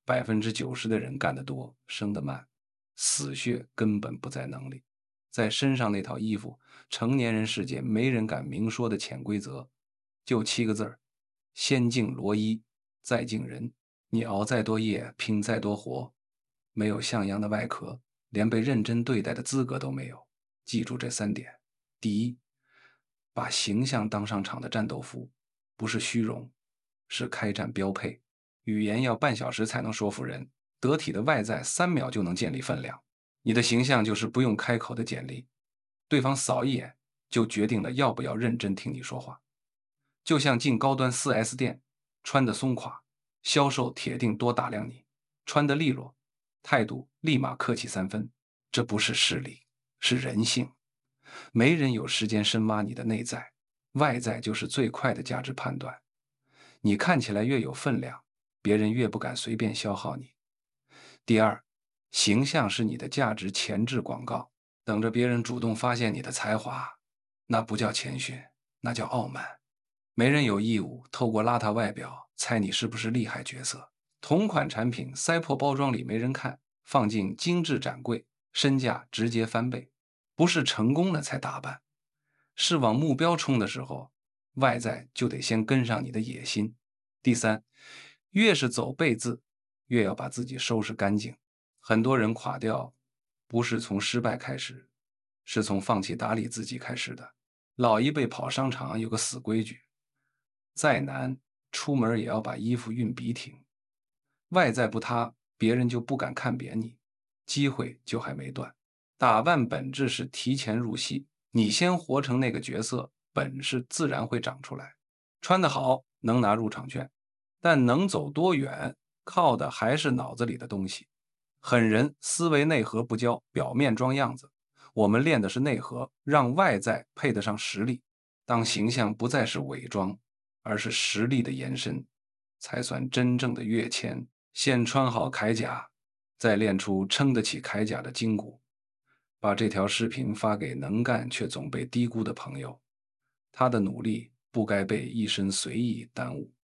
90%的人干得多，升得慢，死穴根本不在能力，在身上那套衣服，成年人世界没人敢明说的潜规则，就7个字儿：先敬罗衣，再敬人。你熬再多夜，拼再多活，没有像样的外壳，连被认真对待的资格都没有。记住这3点：第一，把形象当上场的战斗服，不是虚荣，是开战标配。语言要半小时才能说服人，得体的外在3秒就能建立分量。你的形象就是不用开口的简历，对方扫一眼就决定了要不要认真听你说话。就像进高端 4S 店，穿得松垮，销售铁定多打量你；穿得利落，态度立马客气3分。这不是势力，是人性。没人有时间深挖你的内在，外在就是最快的价值判断。你看起来越有分量，别人越不敢随便消耗你。第二，形象是你的价值前置广告，等着别人主动发现你的才华，那不叫谦逊，那叫傲慢。没人有义务透过邋遢外表猜你是不是厉害角色。同款产品塞破包装里没人看，放进精致展柜，身价直接翻倍。不是成功了才打扮，是往目标冲的时候，外在就得先跟上你的野心。第三，越是走背字，越要把自己收拾干净。很多人垮掉，不是从失败开始，是从放弃打理自己开始的。老一辈跑商场有个死规矩，再难，出门也要把衣服熨笔挺。外在不塌，别人就不敢看扁你，机会就还没断。打扮本质是提前入戏，你先活成那个角色，本事自然会长出来。穿得好能拿入场券，但能走多远，靠的还是脑子里的东西。狠人思维内核不教，表面装样子。我们练的是内核，让外在配得上实力。当形象不再是伪装，而是实力的延伸，才算真正的跃迁。先穿好铠甲，再练出撑得起铠甲的筋骨。把这条视频发给能干却总被低估的朋友，他的努力不该被一身随意耽误。